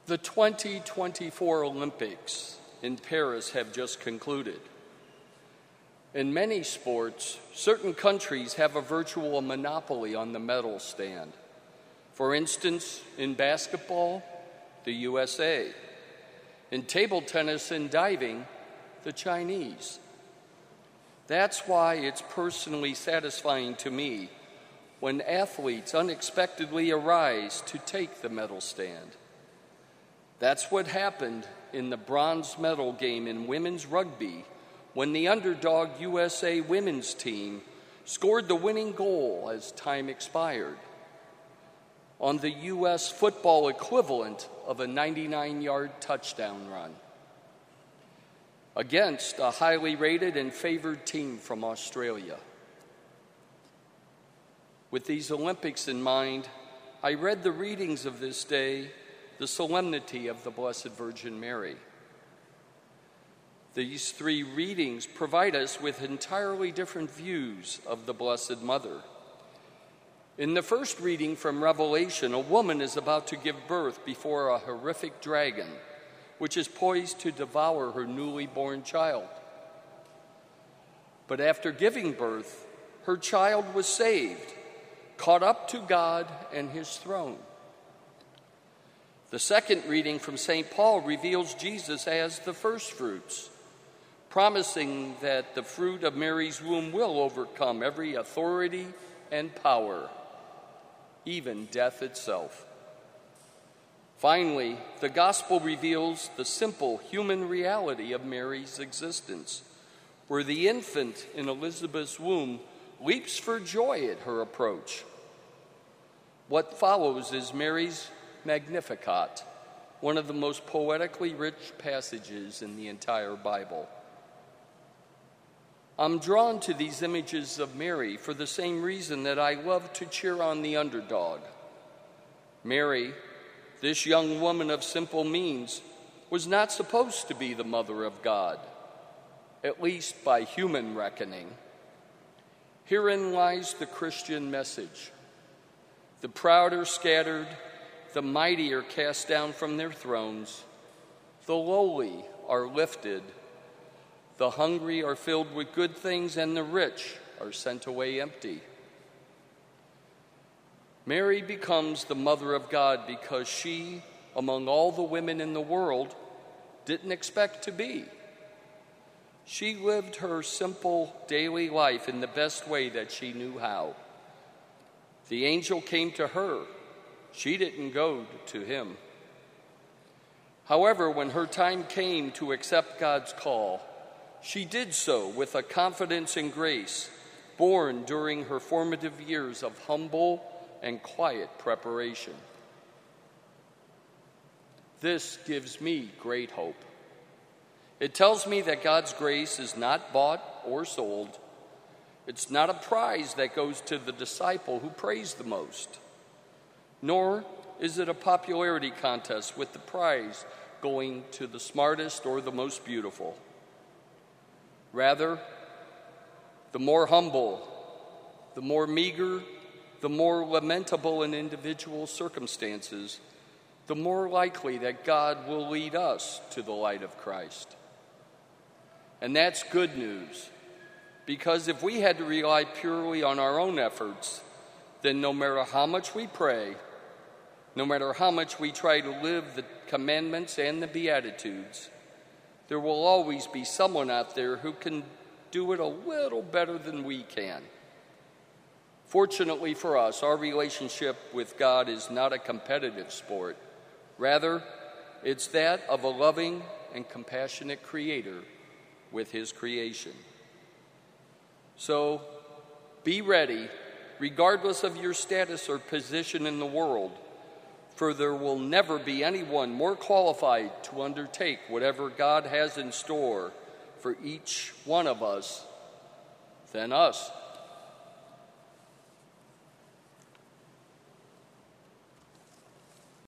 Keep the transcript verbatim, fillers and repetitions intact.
The twenty twenty-four Olympics in Paris have just concluded. In many sports, certain countries have a virtual monopoly on the medal stand. For instance, in basketball, the U S A. In table tennis and diving, the Chinese. That's why it's personally satisfying to me when athletes unexpectedly arise to take the medal stand. That's what happened in the bronze medal game in women's rugby when the underdog U S A women's team scored the winning goal as time expired on the U S football equivalent of a ninety-nine-yard touchdown run against a highly rated and favored team from Australia. With these Olympics in mind, I read the readings of this day, the Solemnity of the Blessed Virgin Mary. These three readings provide us with entirely different views of the Blessed Mother. In the first reading from Revelation, a woman is about to give birth before a horrific dragon, which is poised to devour her newly born child. But after giving birth, her child was saved, caught up to God and his throne. The second reading from Saint Paul reveals Jesus as the first fruits, promising that the fruit of Mary's womb will overcome every authority and power, even death itself. Finally, the gospel reveals the simple human reality of Mary's existence, where the infant in Elizabeth's womb leaps for joy at her approach. What follows is Mary's Magnificat, one of the most poetically rich passages in the entire Bible. I'm drawn to these images of Mary for the same reason that I love to cheer on the underdog. Mary, this young woman of simple means, was not supposed to be the mother of God, at least by human reckoning. Herein lies the Christian message. The proud are scattered, the mighty are cast down from their thrones, the lowly are lifted, the hungry are filled with good things, and the rich are sent away empty. Mary becomes the mother of God because she, among all the women in the world, didn't expect to be. She lived her simple daily life in the best way that she knew how. The angel came to her. She didn't go to him. However, when her time came to accept God's call, she did so with a confidence and grace born during her formative years of humble and quiet preparation. This gives me great hope. It tells me that God's grace is not bought or sold. It's not a prize that goes to the disciple who prays the most, nor is it a popularity contest with the prize going to the smartest or the most beautiful. Rather, the more humble, the more meager, the more lamentable in individual circumstances, the more likely that God will lead us to the light of Christ. And that's good news, because if we had to rely purely on our own efforts, then no matter how much we pray, no matter how much we try to live the commandments and the Beatitudes, there will always be someone out there who can do it a little better than we can. Fortunately for us, our relationship with God is not a competitive sport. Rather, it's that of a loving and compassionate Creator with His creation. So, be ready, regardless of your status or position in the world, for there will never be anyone more qualified to undertake whatever God has in store for each one of us than us.